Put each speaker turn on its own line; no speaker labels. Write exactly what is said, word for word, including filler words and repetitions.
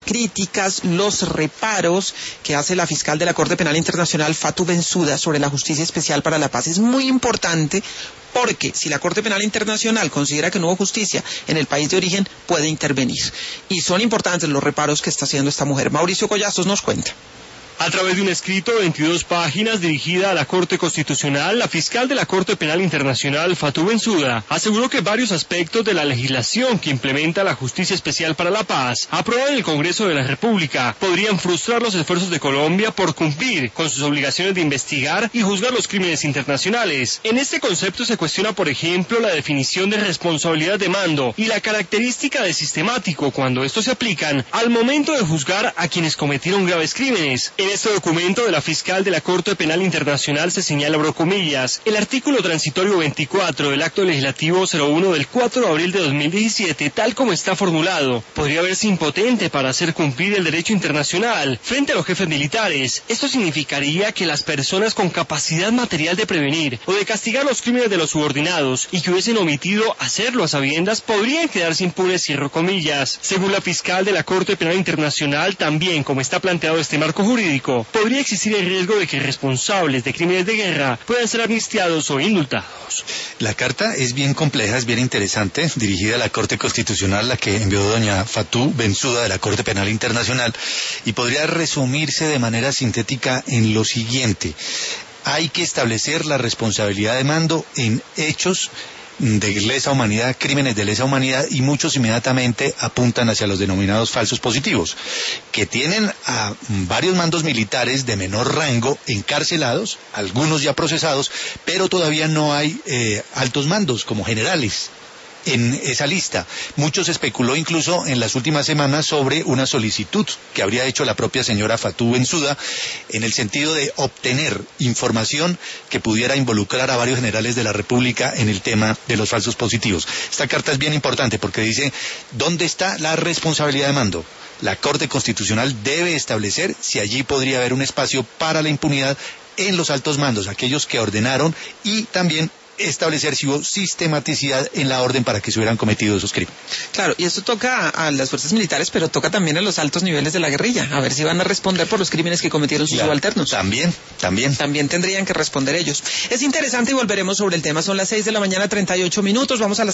críticas, los reparos que hace la fiscal de la Corte Penal Internacional, Fatou Bensouda, sobre la Justicia Especial para la Paz. Es muy importante porque si la Corte Penal Internacional considera que no hubo justicia en el país de origen, puede intervenir. Y son importantes los reparos que está haciendo esta mujer. Mauricio Collazos nos cuenta.
A través de un escrito de veintidós páginas dirigida a la Corte Constitucional, la fiscal de la Corte Penal Internacional, Fatou Bensouda, aseguró que varios aspectos de la legislación que implementa la Justicia Especial para la Paz, aprobada en el Congreso de la República, podrían frustrar los esfuerzos de Colombia por cumplir con sus obligaciones de investigar y juzgar los crímenes internacionales. En este concepto se cuestiona, por ejemplo, la definición de responsabilidad de mando y la característica de sistemático cuando estos se aplican al momento de juzgar a quienes cometieron graves crímenes. En este documento de la fiscal de la Corte Penal Internacional se señala, abro comillas, el artículo transitorio veinticuatro del acto legislativo cero uno del cuatro de abril de dos mil diecisiete, tal como está formulado, podría verse impotente para hacer cumplir el derecho internacional frente a los jefes militares. Esto significaría que las personas con capacidad material de prevenir o de castigar los crímenes de los subordinados y que hubiesen omitido hacerlo a sabiendas podrían quedarse impunes, cierro comillas. Según la fiscal de la Corte Penal Internacional, también como está planteado este marco jurídico, podría existir el riesgo de que responsables de crímenes de guerra puedan ser amnistiados o indultados.
La carta es bien compleja, es bien interesante, dirigida a la Corte Constitucional, la que envió doña Fatou Bensouda de la Corte Penal Internacional, y podría resumirse de manera sintética en lo siguiente: hay que establecer la responsabilidad de mando en hechos de lesa humanidad, crímenes de lesa humanidad, y muchos inmediatamente apuntan hacia los denominados falsos positivos, que tienen a varios mandos militares de menor rango encarcelados, algunos ya procesados, pero todavía no hay eh, altos mandos como generales en esa lista. Mucho se especuló incluso en las últimas semanas sobre una solicitud que habría hecho la propia señora Fatou Bensouda en el sentido de obtener información que pudiera involucrar a varios generales de la República en el tema de los falsos positivos. Esta carta es bien importante porque dice ¿dónde está la responsabilidad de mando? La Corte Constitucional debe establecer si allí podría haber un espacio para la impunidad en los altos mandos, aquellos que ordenaron, y también establecer si hubo sistematicidad en la orden para que se hubieran cometido esos crímenes.
Claro, y esto toca a, a las fuerzas militares, pero toca también a los altos niveles de la guerrilla, a ver si van a responder por los crímenes que cometieron sus
claro,
subalternos.
También, también.
También tendrían que responder ellos. Es interesante y volveremos sobre el tema. Son las seis de la mañana, treinta y ocho minutos. Vamos a las